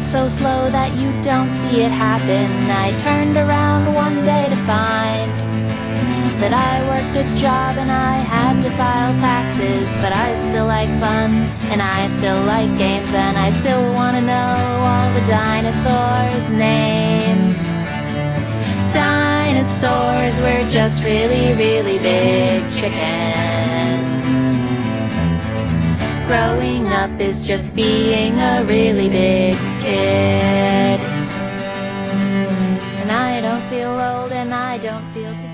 so slow that you don't see it happen. I turned around one day to find that I worked a job and I had to file taxes, but I still like fun, and I still like games, and I still want to know all the dinosaurs' names. Dinosaurs were just really, really big chickens. Growing up is just being a really big kid. And I don't feel old and I don't feel